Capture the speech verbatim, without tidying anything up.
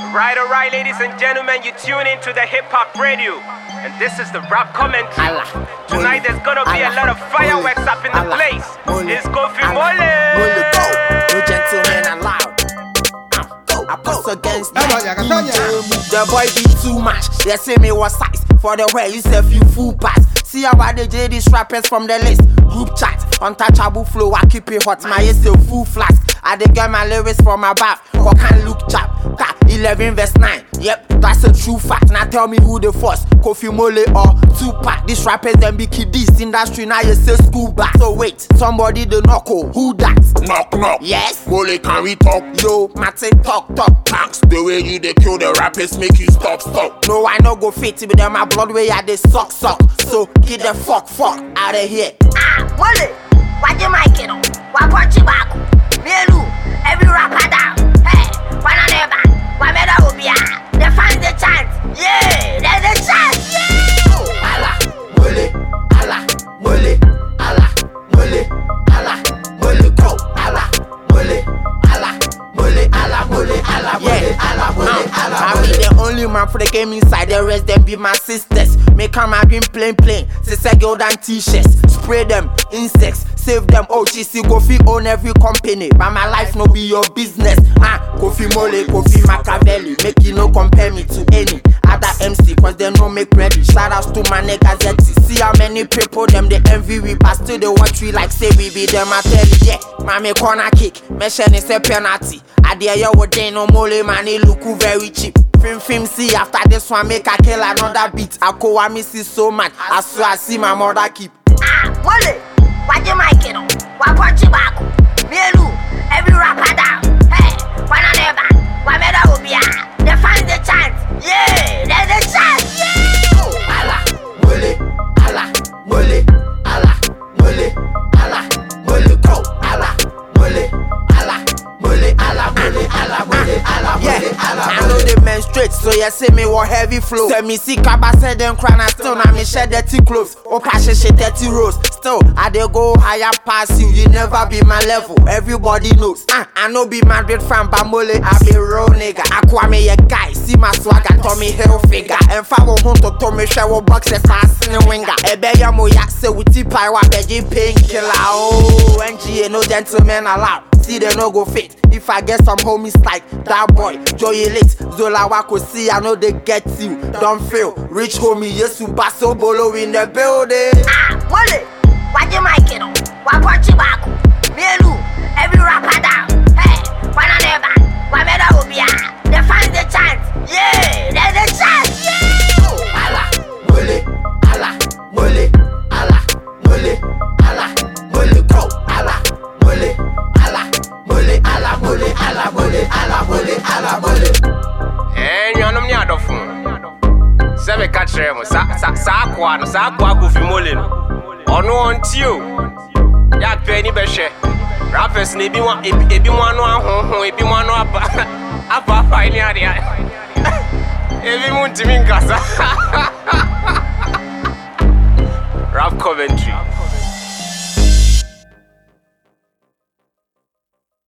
Right, alright, ladies and gentlemen, you tune into the hip hop radio, and this is the rap commentary. Tonight there's gonna be a lot of fireworks up in the place. It's Kofi Mole. No gentleman allowed. I pass against you. The boy be too much. They say me what size for the way you say few full pass. See how I J these rappers from the list. Group chat, untouchable flow. I keep it hot. My is still full flask. I dey get my lyrics from my back. Or can look chap. eleven verse nine. Yep, that's a true fact. Now tell me who the first, Kofi Mole or Tupac. These rappers them be kiddies. Industry now you say school back. So wait, somebody the knock. Who that? Knock knock. Yes. Mole, can we talk? Yo, Mate talk talk. Thanks the way you dey kill the rappers make you stop stop. No, I no go fit with them. My blood way I dey suck suck. So get the fuck fuck out of here. Ah, Mole, what you mic it on? What got you back? Melu, every rapper down. Hey, one on ever. What made up be? They find the chance. Yeah, there's a chance. Yeah. Allah, Mole, Allah, Mole, Allah, Mole, Allah, Mole, go, Allah, Mole, Allah, Mole, Allah, Mole, Allah, Mole, Allah, Mole, Allah. I be the only man for the game inside. The rest them be my sisters. Make them my green plain plain. Sister gold and t-shirts. Spray them insects. Save them. Oh, G C Kofi own every company. But my life no be your business. Ah, Kofi Mole, Kofi Machiavelli. Make you no compare me to any other M C. Cause they no make ready. Shout outs to my niggas Zeti. See how many people them they envy we. But still they watch we like say we be them. I tell you, yeah. Mame corner kick. Mention is a penalty. I dare you with they no Mole man. It look very cheap. Film film see after this one make I kill another beat. I go I miss it so much. I swear I see my mother keep. Ah, Mole, what you mic it on? What got you back? Melu, every rapper down. Hey, one on ever. What made up be? They find the chance. Yeah, there's a chance. Yeah. Allah, Mole, Allah, Mole, Allah, Mole, Allah, Mole, go, Allah, Mole, Allah, Mole, Allah, Mole, Allah, Mole, Allah, Mole, Allah. I know they menstruate, so you see me with heavy flow. Tell me see Kaba said them crying, still now me shed dirty clothes. Oh, passion shit dirty rose. Still, I dey go higher past you. You never be my level. Everybody knows. Ah, I know be Madrid fan, but Mole, I be real nigga. I call me a guy. See my swagger, Tommy Hilfiger. And if I go home to Tommy shower box, if I see a winger. Ebe ya mo ya se wuti pai wa beji painkiller. Oh, N G A no gentleman allowed. See they no go fit. If I get some homies like that boy, Joy Elite, Zola Wako, see I know they get you. Don't feel rich homie, yes, you basso bolo in the building. Ah, Mole, what you mic it on? What got you back? Melu, every rapper down. Hey, one on ever. What made up be? They find the chance. Yeah, there's a chance. Yeah. Allah, Mole, Allah, Mole, Allah, Mole, Allah, Mole, go, Allah, Mole, Allah, Mole, Allah, Mole, Allah, Mole, Allah, Mole, Allah, Mole. Eh, you know me adofun. Say me catch them. Sa sa sa akwa no sa akwa Kofi Mole no. Ono ontio. Ya penny be share. Rappers ni bi wan ebi mo anu ahonhon, ebi mo anu apa. Apa fa ni ade. Ebi mo ntimi nkasa. Rap commentary.